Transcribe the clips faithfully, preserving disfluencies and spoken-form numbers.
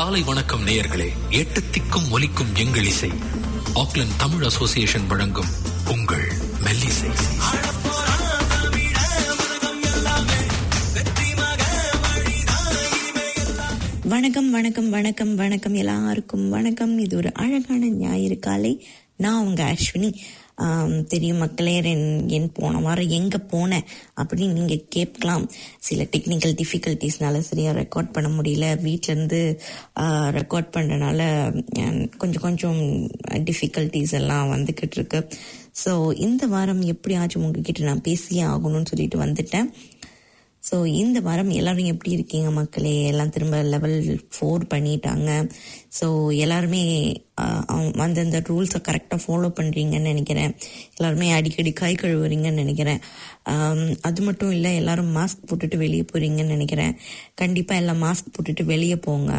காலை வணக்கம் நேயர்களே. எட்டு திக்கும் ஒலிக்கும் எங்கள் இசை ஆக்லாந்து தமிழ் அசோசியேஷன் வழங்கும் உங்கள் மெல்லிசை. வணக்கம் வணக்கம் வணக்கம் வணக்கம் எல்லாருக்கும் வணக்கம். இது ஒரு அழகான ஞாயிறு காலை. நான் உங்க அஸ்வினி. தெரியும் மக்களே, என் போன வாரம் எங்க போனேன் அப்படின்னு நீங்க கேட்கலாம். சில டெக்னிக்கல் டிஃபிகல்ட்டிஸ்னால சரியா ரெக்கார்ட் பண்ண முடியல. வீட்டில இருந்து ரெக்கார்ட் பண்றதுனால கொஞ்சம் கொஞ்சம் டிஃபிகல்ட்டிஸ் எல்லாம் வந்துகிட்டு இருக்கு. ஸோ இந்த வாரம் எப்படியாச்சும் உங்ககிட்ட நான் பேசியே ஆகணும்னு சொல்லிட்டு வந்துட்டேன். ஸோ இந்த வாரம் எல்லாரும் எப்படி இருக்கீங்க மக்களே? எல்லாம் திரும்ப லெவல் ஃபோர் பண்ணிட்டாங்க. ஸோ எல்லாருமே அந்தந்த ரூல்ஸை கரெக்டாக ஃபாலோ பண்ணுறீங்கன்னு நினைக்கிறேன். எல்லாருமே அடிக்கடி கை கழுவுறீங்கன்னு நினைக்கிறேன். அது மட்டும் இல்லை, எல்லாரும் மாஸ்க் போட்டுட்டு வெளியே போகிறீங்கன்னு நினைக்கிறேன். கண்டிப்பாக எல்லாம் மாஸ்க் போட்டுட்டு வெளியே போங்க.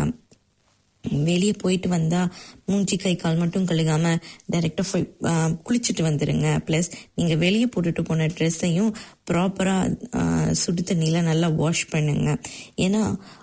வெளியே போயிட்டு வந்தா மூஞ்சி கை கால் மட்டும் கழுகாம டைரக்டா குளிச்சுட்டு வந்துருங்க. பிளஸ் நீங்க வெளியே போட்டுட்டு போன ட்ரெஸ்ஸையும் ப்ராப்பரா சுடு தண்ணியில நல்லா வாஷ் பண்ணுங்க. ஏன்னா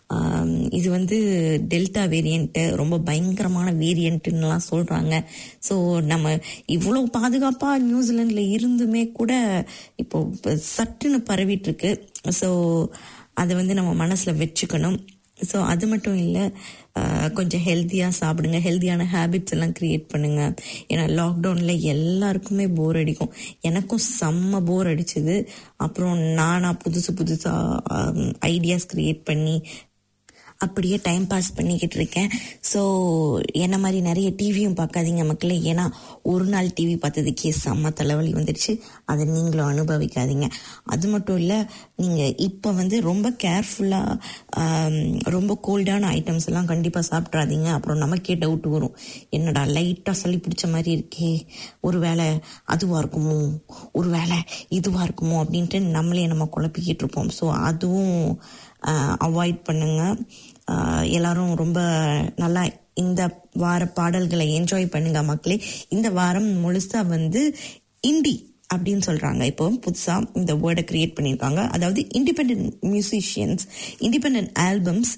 இது வந்து டெல்டா வேரியன்ட், ரொம்ப பயங்கரமான வேரியன்ட்னுலாம் சொல்றாங்க. ஸோ நம்ம இவ்வளவு பாதுகாப்பா நியூசிலாந்துல இருந்துமே கூட இப்போ சட்டுன்னு பரவிட்டு இருக்கு. ஸோ அதை வந்து நம்ம மனசுல வச்சுக்கணும். ஸோ அது மட்டும் இல்லை, கொஞ்சம் ஹெல்த்தியாக சாப்பிடுங்க. ஹெல்த்தியான ஹேபிட்ஸ் எல்லாம் கிரியேட் பண்ணுங்க. ஏன்னா லாக்டவுனில் எல்லாருக்குமே போர் அடிக்கும். எனக்கும் செம்ம போர் அடிச்சுது. அப்புறம் நானா புதுசு புதுசாக ஐடியாஸ் கிரியேட் பண்ணி அப்படியே டைம் பாஸ் பண்ணிக்கிட்டு இருக்கேன். ஸோ என்ன மாதிரி நிறைய டிவியும் பார்க்காதீங்க மக்களே. ஏன்னா ஒரு நாள் டிவி பார்த்ததுக்கே செம்ம தலைவலி வந்துடுச்சு. அதை நீங்களும் அனுபவிக்காதீங்க. அது மட்டும் இல்லை, நீங்கள் இப்போ வந்து ரொம்ப கேர்ஃபுல்லாக ரொம்ப கோல்டான ஐட்டம்ஸ் எல்லாம் கண்டிப்பாக சாப்பிட்றாதீங்க. அப்புறம் நமக்கே டவுட் வரும், என்னடா லைட்டாக சளி பிடிச்ச மாதிரி இருக்கே, ஒரு வேளை அதுவாக இருக்குமோ, ஒரு வேளை இதுவாக இருக்குமோ அப்படின்ட்டு நம்மளே நம்ம குழப்பிக்கிட்டு இருப்போம். ஸோ அதுவும் அவாய்ட் பண்ணுங்க. எல்லாரும் ரொம்ப நல்லா இந்த வார பாடல்களை என்ஜாய் பண்ணுங்க மக்களே. இந்த வாரம் முழுசா வந்து இண்டி அப்படின்னு சொல்றாங்க. இப்போ புதுசா இந்த வேர்டை கிரியேட் பண்ணியிருக்காங்க. அதாவது இண்டிபெண்டன்ட் மியூசிஷியன்ஸ், இண்டிபெண்டன்ட் ஆல்பம்ஸ்,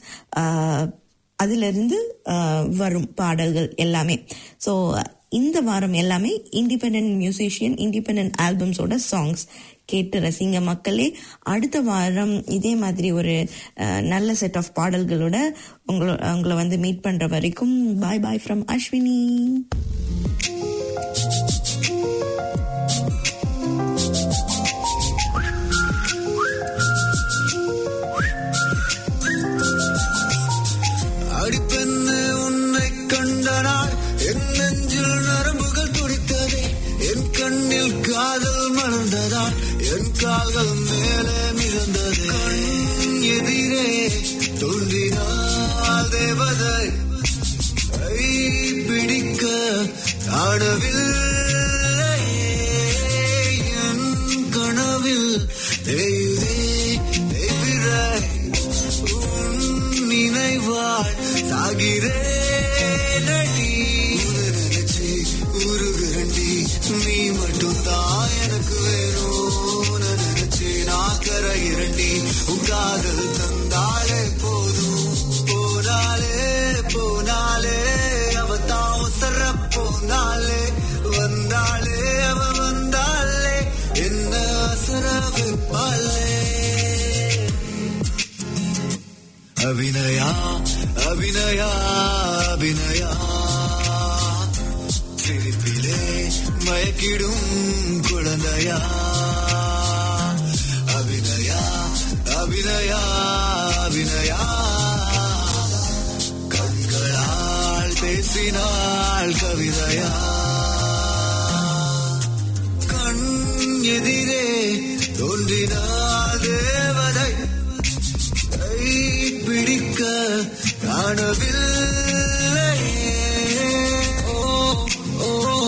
அதுல இருந்து வரும் பாடல்கள் எல்லாமே. ஸோ இந்த வாரம் எல்லாமே இண்டிபெண்டன்ட் மியூசிஷியன், இண்டிபெண்டன்ட் ஆல்பம்ஸோட சாங்ஸ் கேட்டு ரசிங்க மக்களே. அடுத்த வாரம் இதே மாதிரி ஒரு நல்ல செட் ஆஃப் பாடல்களோட உங்களை உங்களை வந்து மீட் பண்ற வரைக்கும் பாய் பாய் ஃப்ரம் அஸ்வினி. அடிப்பெண்ணு உன்னை கண்ட நாள் என் நெஞ்சில் நரம்புகள் துடித்ததே, என் கண்ணில் காதல் மலர்ந்ததால் என் கால்கள் மேலே மிதந்ததே. கண் எதிரே தோன்றினாள் தேவதை, கை பிடிக்க காணவில்லை என் கனவில் தேயுதே தேவிரை, உன் நினைவாள் சாகிறேன் அடி. நினைச்சு உருகுரண்டி, நீ மட்டும் தான் எனக்கு வேணும். நினைச்சு நான் கரையிரண்டி, உன் காதல் தந்தாலே போதும். போனாலே போனாலே அவ தான் சர போனாலே, வந்தாலே அவ வந்தாலே என்ன அசர வைப்பாலே. அபிநயா அபிநயா அபிநயா, சிரிப்பிலே மயக்கிடும் குழந்தையா. அபிநயா அபிநயா அபிநயா, கண்களால் பேசினாள் கவிதையா. கண் எதிரே தோன்றினாள் தேவதை, கை பிடிக்க காணவில்லை. ஓ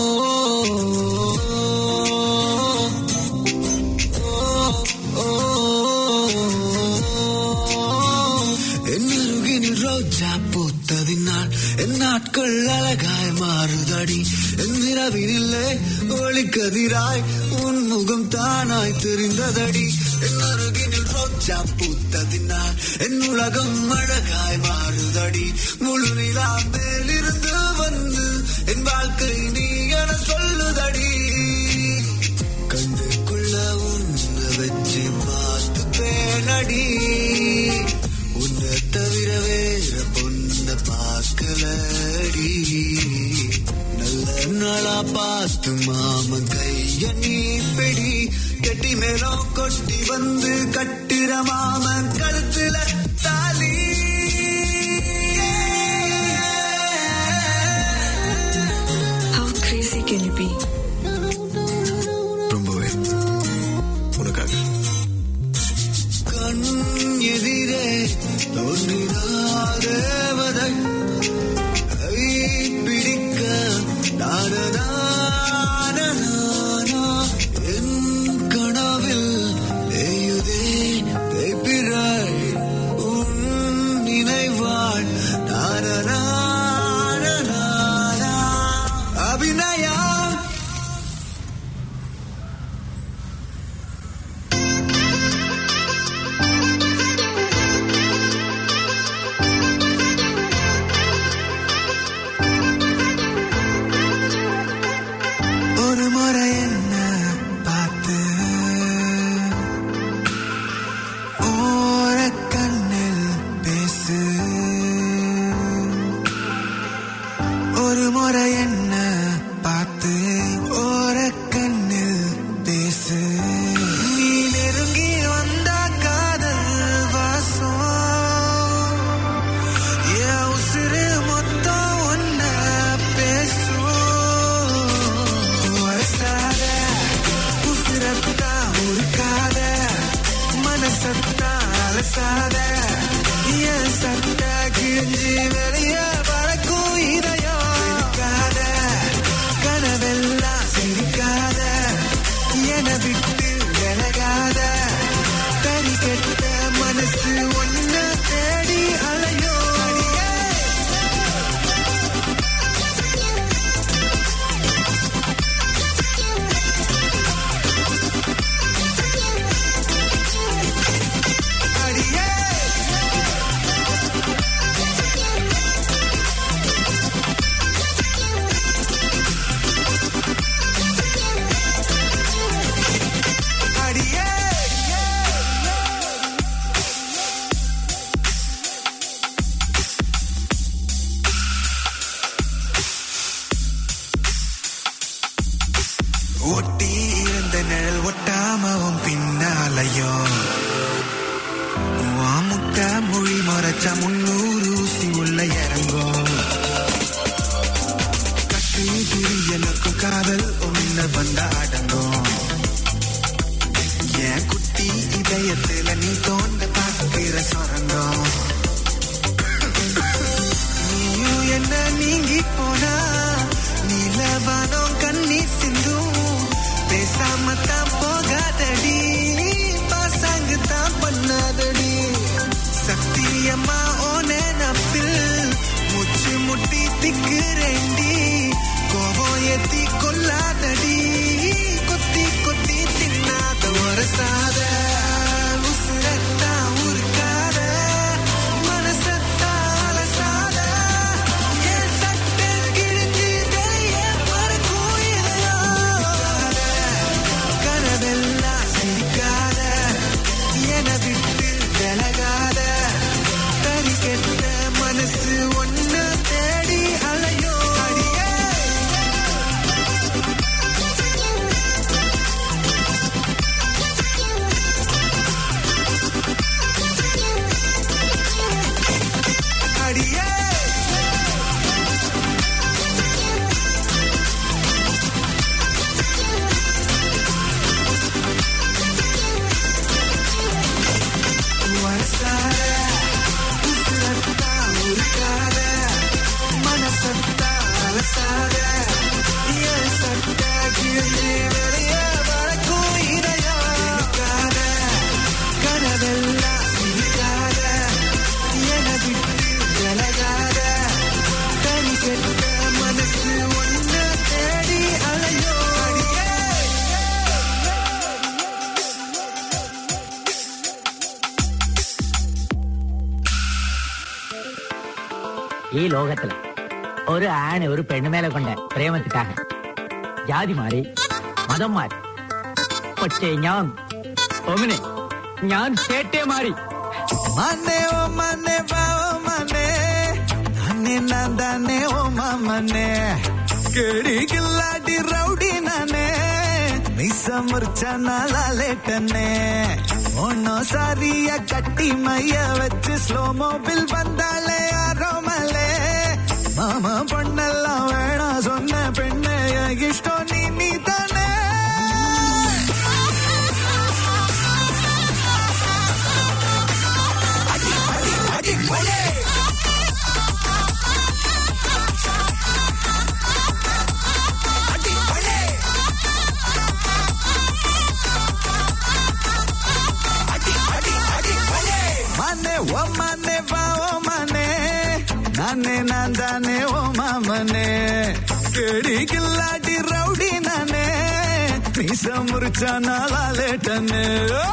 என்னருகினில் ரோஜா பூத்ததினால் என் நாட்கள் அழகாய் மாறுதடி. என் நிலவினில்லை ஒளிக்கதிராய் உன் முகம் தானாய் தெரிந்ததடி. என் அருகினில் ரோஜா ரோஜா பூத்ததினால் என் உலகம் அழகாய் மாறுதடி. முழு நிலா மேலிருந்து வந்து என் வாழ்க்கை நீ என சொல்லுதடி. கண்டுக்குள்ள உன்னை வச்சு பார்த்து பேனடி. உன்னை தவிர வேற பொண்ண பார்க்கலடி. நல்ல நாளா பார்த்து மாமன் கைய நீ பெடி. கெட்டி மேலும் கொட்டி வந்து கட்டுற மாமன் கழுத்துல தாலி. How crazy can you be? ரொம்பவே உனக்காக. கண் எதிரே தோன்றினார் தேவதை பிடிக்க நானா என் கனவில் தேயுதே தேய்பிராய் உன் நினைவாள் நானா அபிநயா. ஒரு முறை என்ன பார்த்து ஓர கண்ணில் பேசு. ஒரு முறை என்ன பார்த்து ஓர கண்ணில் பேசு. நீ நெருங்கி வந்த காதல் வாசம் என் உசிறு மொத்தம் ஒன்ன பேசும். வரசாத உசிரத்தா உருக்காத மனசத்தா அலசாத என் சத்த கிழிஞ்சி வெளிய பறக்கும் இதயம் இருக்காத. கனவெல்லாம் சிரிக்காத என விட்டு விலகாத. தறி கெட்ட மனசு ஒன்ன தேடி அலையோ. அடியே அடியே ஒட்டி இருந்த நிழல் ஒட்டாமவும் பின்னாலையோ. முட்ட மொழி மறைச்ச முன்னூறு ஊசி உள்ள இறங்கும். கட்டு திரியனுக்கும் காதல் ஒண்ணு வந்த அடங்கும். என் குட்டி இதயத்துல நீ தோண்ட பார்க்கிற சொரங்கம். நீயும் என்ன நீங்கி போனா நீலவானம் கண்ணீர் சிந்தும். பேசாமத்தான் போகாதடி பாசாங்குத்தான் பண்ணாதடி. சத்தியம்மா ஓ நினப்பில் ഈ ലോകത്തില് ഒരു ആണ് ഒരു പെണ്ണുമേലെ കൊണ്ട പ്രേമത്തിക്കാக ജാതി മാറി മതം മാറി പക്ഷേ ഞാൻ ഒമിനെ ഞാൻ ചേട്ടേ മാറി മനെ ഓ മനെ ബാവോ മനെ നന്നെ നന്ദനെ ഓ മമനെ കേടി കില്ലാടി റൗഡി നനെ നിസമർച്ച നാലാലേട്ടനെ ഒന്നോ സാരിയ കട്ടി മയ്യ വെച്ച് സ്ലോ മോബിൽ വந்தாளே ആരോമലേ മാമ പൊണ്ണെല്ലാം വേണ சொன்ன പെണ്ണെ ഇഷ്ടം നീ നീ തന്നെ അടി അടി അടി കൊലേ അടി കൊലേ അടി അടി അടി കൊലേ മനെ ഓ മനെ ബാവോ മനെ നന്നെ നന്ദനെ ഓ മാമനെ കേടി കില്ലാടി റൗഡി നനെ മീസ മുറിച്ച നാലാലേട്ടനെ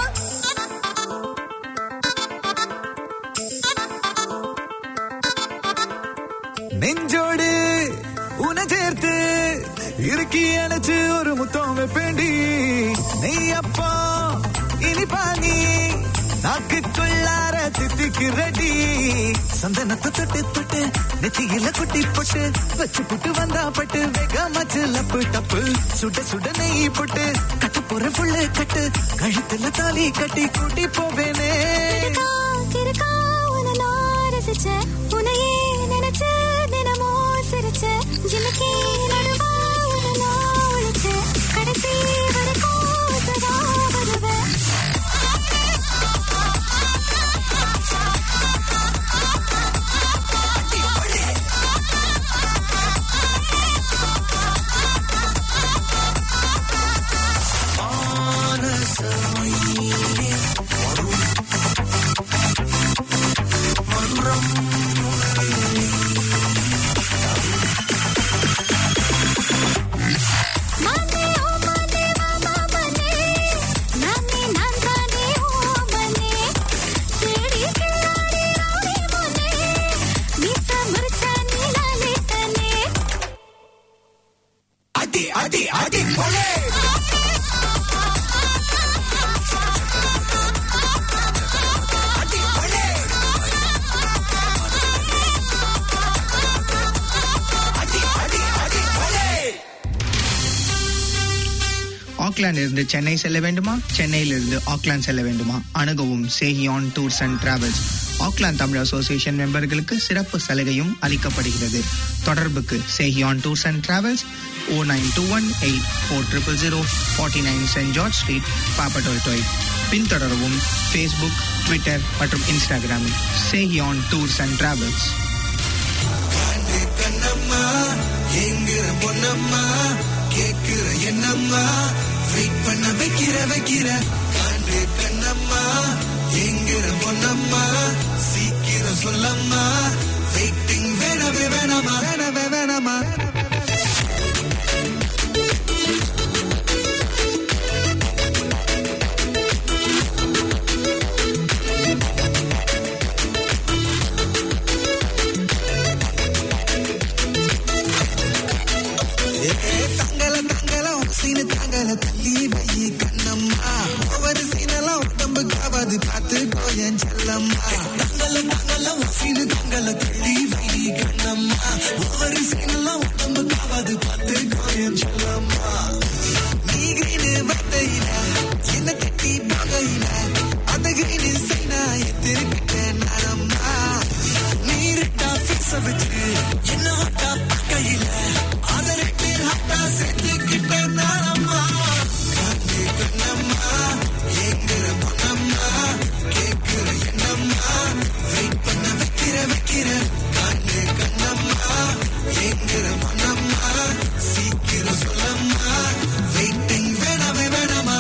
നെഞ്ചോട് ഉന ചേർത്ത് ഇറുക്കി അണച്ച് ഒരു മുത്തം വെപ്പേണ്ടി നെയ്യപ്പോ ഇനി പാങ്ങി നാക്കുള്ളാര തിത്തിക്ക് റെഡി சந்தனத்தை தொட்டு தொட்டு நெத்தியில குட்டி போட்டு வச்சு புட்டு வந்தா பட்டு வேகமாச்சு லப்பு டப்பு சுட சுட நெய் போட்டு கட்ட போற புள்ளு கட்டு கழுத்துல தாலி கட்டி கூட்டி போவேனே உனையே நினைச்சு தினமோ சிரிச்ச ஜிலுக்கி நடுவா உன ஒழிச்சு கடைசி வரைக்கும் சதா வருவேன் ஆக்லாந்து இருந்து சென்னை செல்ல வேண்டுமா? சென்னையிலிருந்து ஆக்லாந்து செல்ல வேண்டுமா? அணுகவும் Sehiyan tours and travels. Auckland Tamil association மெம்பர்களுக்கு சிறப்பு சலுகையும் அளிக்கப்படுகிறது. தொடர்புக்கு Sehiyan tours and travels oh nine two one eight four triple zero forty nine Saint George street, Papatoetoe. பின்தொடரவும் ஃபேஸ்புக், ட்விட்டர் மற்றும் இன்ஸ்டாகிராமில் சேஹியான் டூர்ஸ் அண்ட் டிராவல்ஸ். கேக்குற என்னம்மா வெயிட் பண்ண வைக்கிற வைக்கிற காண்டு கண்ணம்மா எங்கிற பொன்னம்மா சீக்கிரம் சொல்லம்மா வெயிட்டிங் வேணவே வேணாமா வேணவே வேணாமா தங்கல தள்ளி வை கண்ணம்மா ஒவ்வொரு சீனெல்லாம் உடம்பு காவாது பார்த்து போயன் செல்லம்மா தங்கல தங்கல சீனு தங்கல தள்ளி வை கண்ணம்மா ஒவ்வொரு சீனெல்லாம் உடம்பு காவாது பார்த்து போயன் செல்லம்மா நீ கிரீனு வத்தையில என்ன கட்டி பகையில அந்த கிரீனு சைனா திருப்பிட்டேன் நானம்மா நீருட்டா பிக்ஸ வச்சு என்ன ஹட்டா பக்கையில அதரை பேர் ஹட்டா செஞ்சுக்கிட்டேன் நானம்மா காட்டு கண்ணம்மா எங்கிற பொண்ணம்மா கேட்கிற என்னம்மா வெயிட் பண்ண வைக்கிற வைக்கிற காட்டு கண்ணம்மா எங்கிற பொண்ணம்மா சீக்கிரம் சொல்லம்மா வெயிட்டிங் வேணாமே வேணாமா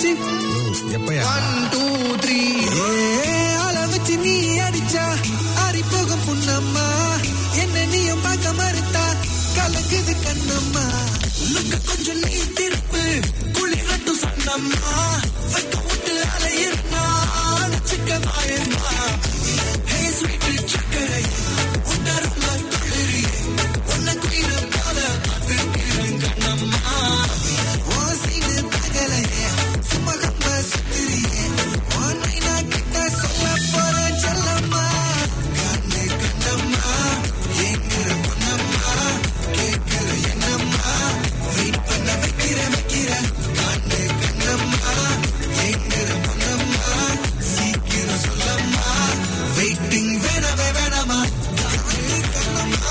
வச்சு ஒன் டூ த்ரீ ஆள வச்சு நீ அடிச்சா ஆறி போகும் புண்ணம்மா என்ன நீயும் பார்க்க மறுத்தா கலக்குது கண்ணம்மா கொஞ்சம் நீ திருப்பு குளி கட்டும் சொன்னம்மா வைக்க விட்டு அலையிருந்தா அணைச்சிக்க வாயம்மா ஹே ஸ்வீட் சக்கரை உன்னருமா குளிரி உன்னை குயில போல பார்த்துக்கிறேன் கண்ணம்மா ஓ சீடு தகலையே சும்மா கம்ப சுத்திரியே உன்னை நான் கிட்ட சொல்ல போறேன் செல்லம்மா கண்ணு கண்ணம்மா எங்கிற பொண்ணம்மா கேட்கிற என்னம்மா வெயிட் பண்ண வைக்கிற வைக்கிற கண்ணு கண்ணம்மா எங்கிற பொண்ணம்மா சீக்கிரம் சொல்லம்மா வெயிட்டிங் வேணவே வேணாமா கண்ணு கண்ணம்மா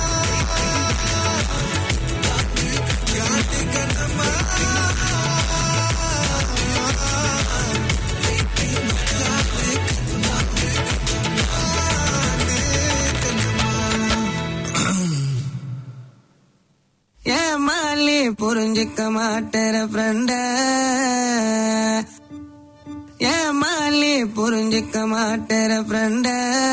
கண்ணு கண்ணம்மா ஏமாலி புரிஞ்சிக்க மாட்டேற ஃப்ரெண்ட ஏமாலி புரிஞ்சிக்க மாட்டேற ஃப்ரெண்ட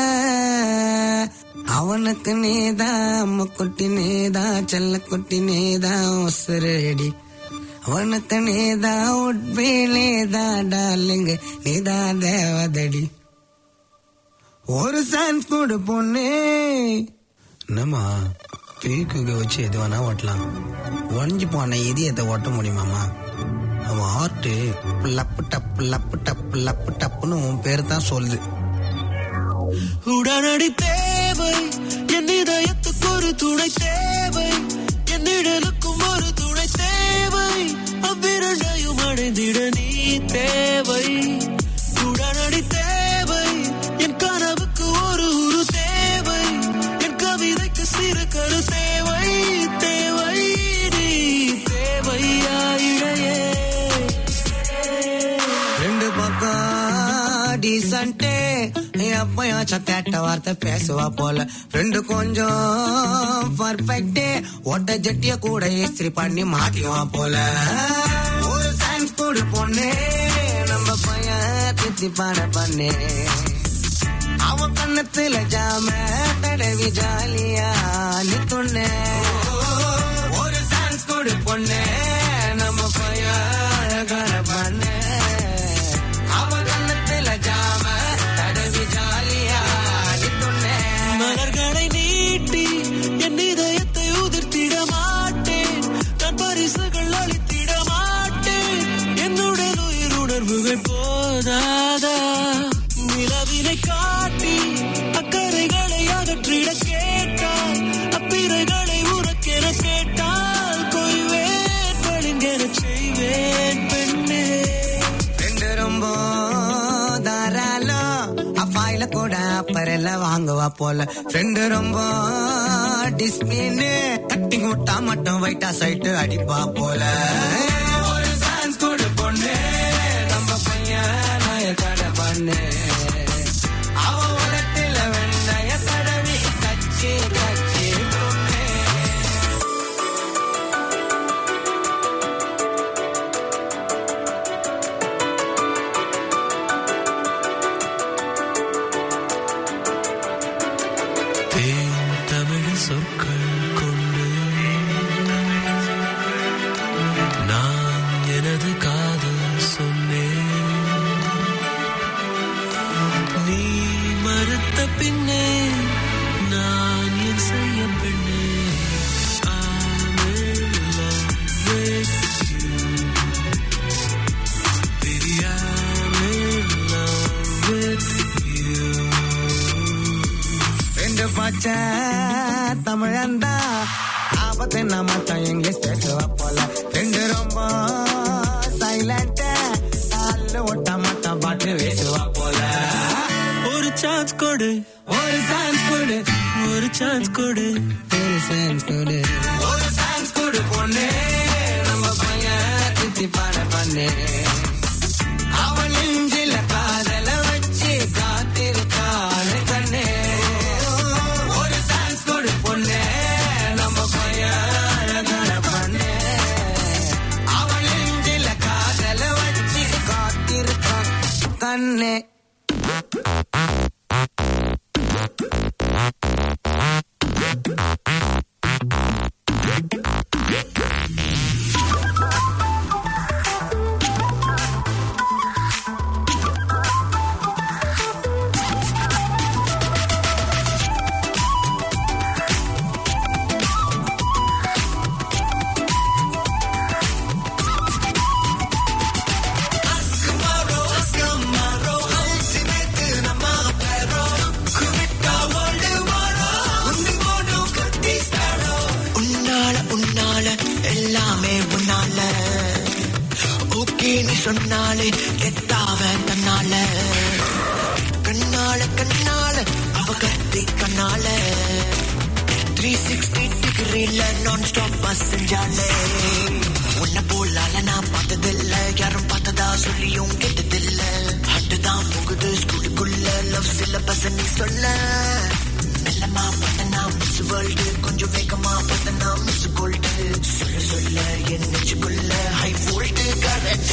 அவனுக்கு நீதான் அம்மா குட்டி நீதான் செல்ல குட்டி நீதான் உசுரடி அவனுக்கு நீதான் உட்பி நீதான் டார்லிங் நீதான் தேவதடி ஒரு சான்ஸ் கொடு பொண்ணு என்னம்மா பீக்குக்கு வச்சு எது வேணா ஓட்டலாம் ஒழிஞ்சு போன இதயத்தை ஓட்ட முடியுமாமா அவன் ஆர்ட்டு லப்பு டப்பு லப்பு டப்பு லப்பு டப்புன்னு உன் பேரு தான் சொல்லுது உடனடி தேவை என் இதயத்துக்கு ஒரு துணை தேவை என் நிழலுக்கும் ஒரு துணை தேவை அவ்விரண்டையும் அடைந்திட நீ தேவை உடனடி தேவை என் கனவுக்கு ஒரு உரு தேவை என் கவிதைக்கு சிறு கரு தேவை தேவை நீ தேவையாயிடையே ரெண்டு பக்கம் டீசன்ட்டே எப்பயாச்சும் கேட்ட வார்த்தை பேசுவா போல ரெண்டு கொஞ்சம் பர்ஃபெக்டே ஒட்ட ஜட்டிய கூட இஸ்திரி பண்ணி மாட்டிவா போல ஒரு சான்ஸ் கொடு பொண்ணே நம்ம பையன் தித்தி பாட பண்ணே அவன் கண்ணத்துல ஜாம தடவி ஜாலியா நீ துண்ணே ஒரு சான்ஸ் கொடு பொண்ணே நம்ம பையன் அழகான பண்ணே அவன் கண்ணத்துல ஜாம தடவி ஜாலியா நீ துண்ணே மலர்களை நீட்டி என் இதயத்தை உதிர்த்திட மாட்டேன் தன் பரிசுகள் அளித்திட மாட்டேன் என்னுடன் உயிர் உணர்வுகள் போதாதா நிலவினை காட்டி அக்கறைகளை அகற்றிட கேட்டால் அப்பிறைகளை உனக்கென கேட்டால் கொய்வேன் பழிங்கென செய்வேன் பெண்ணே ரெண்டு ரொம்ப தாராளோ அப்பாயில கூட அப்பரெல்ல வாங்குவா போல ரெண்டு ரொம்ப டிஸ்பிளின் கட்டிங் விட்டா மட்டும் வைட்டா சைட்டு அடிப்பா போல ஒரு சான்ஸ் கொடு பொண்ணு நம்ம பையன் நாய கடை பண்ணு அவ உலகத்துல வெண்ணைய தடவி கச்சி கச்சி பொண்ணு தேன் தமிழ் சொற்கள் கொண்டு நான் எனது காதல் சொன்னேன் நீ மறுத்த பின்னே நான் என் செய்ய பெண்ணே I'm in love with you baby I'm in love with you ரெண்டு பச்சை தமிழந்தா ஆபத்து நான் மட்டும் இங்கிலீஷ் பேசுவா போல ரெண்டு ரொம்ப சைலண்ட் கால ஒட்ட மட்டும் பாட்டு பேசுவா போல ஒரு சான்ஸ் கொடு ஒரு சான்ஸ் கொடு ஒரு சான்ஸ் கொடு ஒரு சான்ஸ் கொடு ஒரு சான்ஸ் கொடு பொண்ணே நம்ம பையன் தித்தி பாட பண்ணே அவன் நெஞ்சில காதல வச்சு காத்திருக்கான கண்ணே ஒரு சான்ஸ் கொடு பொண்ணே நம்ம பையன் அழகான பண்ணே அவன் நெஞ்சில காதல வச்சு பெண்ணே. சொன்னாலே கெட்டாவ தன்னால கண்ணால கண்ணால அவ கத்தி கண்ணால த்ரீ சிக்ஸ்டி டிகிரில நான் ஸ்டாப் பஸ் செஞ்சாலே உன்ன போலால நான் பார்த்ததில்ல யாரும் பார்த்ததா சொல்லியும் கேட்டதில்ல ஹட்டுதான் போகுது ஸ்கூலுக்குள்ள லவ் சிலபஸ் நீ சொல்ல மெல்லமா பார்த்தனா மிஸ் வேர்ல்டு கொஞ்சம் வேகமா பார்த்தனா மிஸ் கோல்டு சொல்ல சொல்ல என் நெஞ்சுக்குள்ள ஹை வோல்ட் கரண்ட்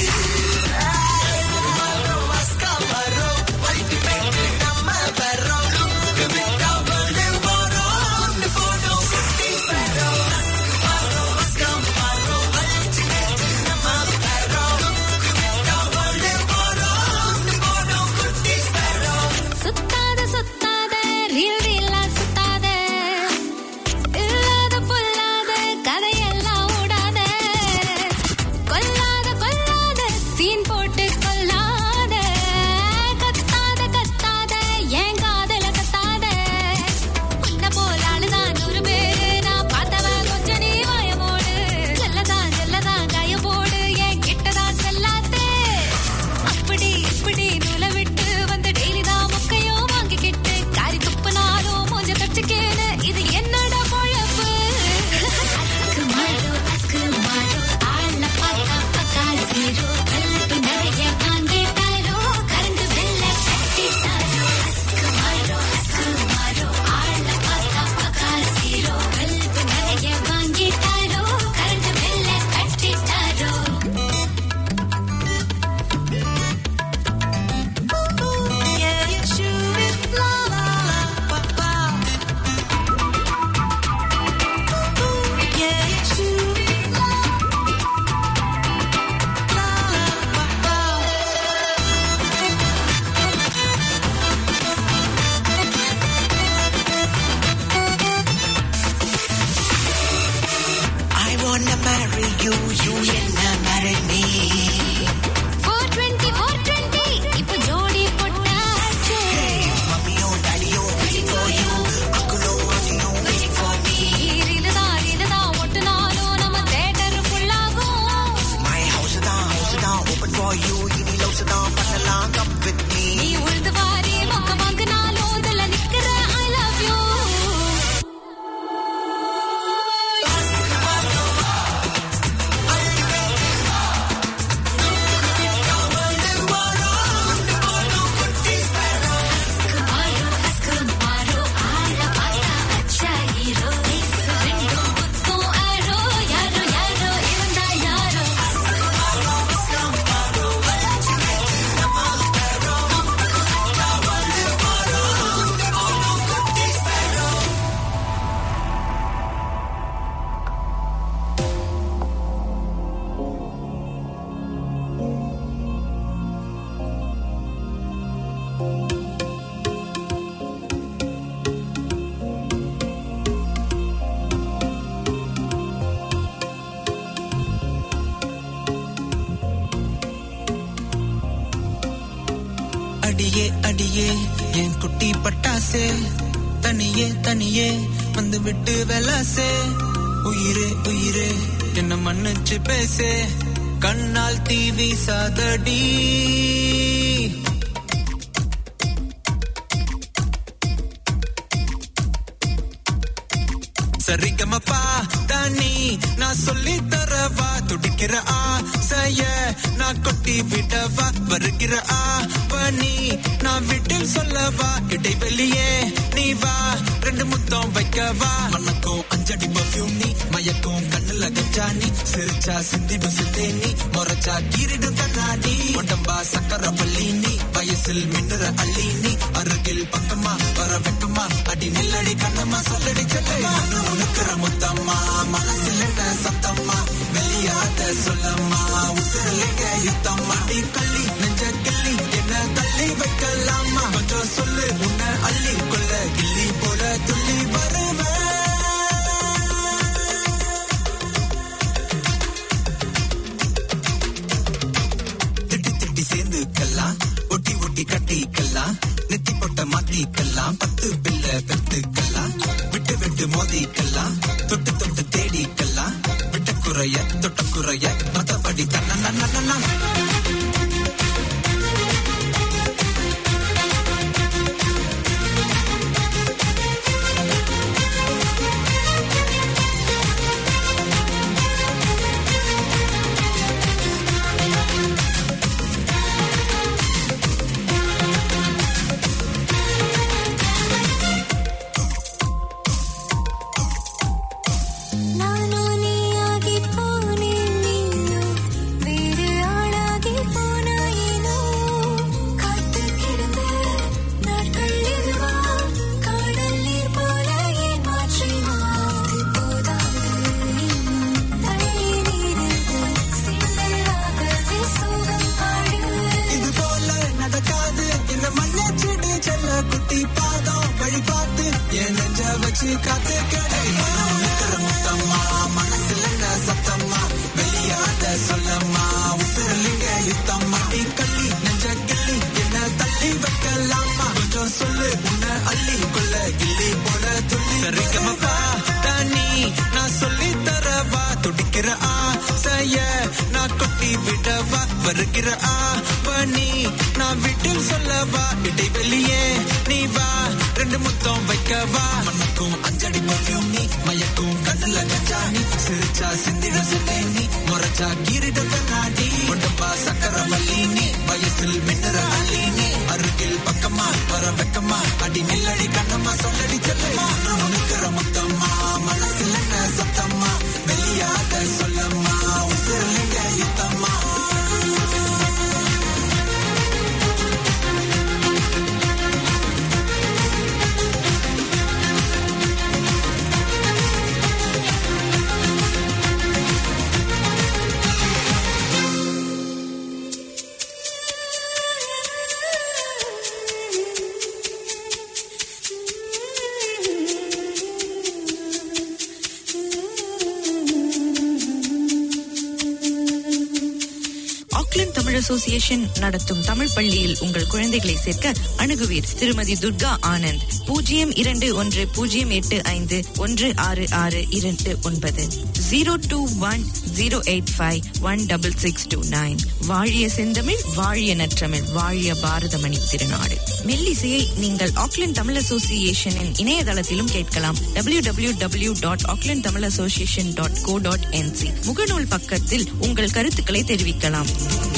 அடியே அடியே என் குட்டி பட்டாசே தனியே தனியே வந்து விட்டு வெலாசே உயிரே உயிரே என்ன மன்னிச்சு பேசே கண்ணால் தீ வீசாதடி சரிகமப்பா தானி நான் சொல்லி தரவா துடிக்கிற ஆசைய நான் கொட்டி விடவா வருகிற ஆவணி நான் வீட்டில் சொல்லவா இடைவெளியே நீ வா ரெண்டு முத்தம் வைக்கவா மனக்கும் அஞ்சடி பர்ஃபியூம் நீ மயக்கும் கண்ணுல கஞ்சானி சிரிச்சா சிந்தி பசுத்தே நீ முறைச்சா கீரிடு தன்னாடி உடம்பா சக்கர பள்ளி நீ வயசு வயசில் மின்னுற அள்ளி நீ அருகில் பக்கமா வர வெக்கமா அடி நெல்லடி கண்ணம்மா சொல்லடி செல்லம்மா உனக்குற முத்தம்மா மனசில் என்ன சத்தம்மா வெளியாத சொல்லம்மா உசுரலிங்க யுத்தம்மா அடி கள்ளி நெஞ்ச கிள்ளி என்ன தள்ளி வைக்கலாமா கொஞ்சம் சொல்லு உன்னை அள்ளி கொள்ள கிள்ளி போல துள்ளி வருவேன். திட்டி திட்டி சேர்ந்துக்கலாம் ஒட்டி ஒட்டி கட்டிக்கலாம் நெத்தி பொட்ட மாத்திக்கலாம் பத்து பிள்ளை பெத்துக்கலாம் விட்டு விட்டு மோதிக்கலாம் தொட்டு தொட்டு தேடிக்கலாம் விட்ட குறைய தொட்ட குறைய மத்தபடி தன்ன வருகிற ஆவணி நான் வீட்டில் சொல்லவா இடைவெளியே நீ வா ரெண்டு முத்தம் வைக்கவா மனக்கும் அஞ்சடி பர்ஃபியூம் நீ மயக்கும் கண்ணுல கஞ்சா நீ சிரிச்சா சிந்திட சிந்தை நீ முறைச்சா கீரிட கண்ணாடி உடம்பா சக்கரவல்லி நீ வயசில் மின்னுற அள்ளி நீ அருகில் பக்கமா வர வெக்கமா அடி நெல்லடி கண்ணம்மா சொல்லடி செல்லம்மா உனக்குற முத்தம்மா மனசில் என்ன சத்தம்மா வெளியாத சொல்லம்மா உசுரலிங்க யுத்தம்மா. அசோசியேஷன் நடத்தும் தமிழ் பள்ளியில் உங்கள் குழந்தைகளை சேர்க்க அணுகுவீர் திருமதி துர்கா ஆனந்த் பூஜ்ஜியம் இரண்டு ஒன்று பூஜ்ஜியம் எட்டு ஐந்து ஒன்று ஆறு ஆறு இரண்டு ஒன்பது zero two one zero eight five one double six two nine. வாழிய செந்தமிழ் வாழிய நற்றமிழ் வாழிய பாரதமணி திருநாடு. மெல்லிசையை நீங்கள் ஆக்லாந்து தமிழ் அசோசியேஷனின் இணையதளத்திலும் கேட்கலாம். W W W dot Auckland Tamil association dot co dot NZ முகநூல் பக்கத்தில் உங்கள் கருத்துக்களை தெரிவிக்கலாம்.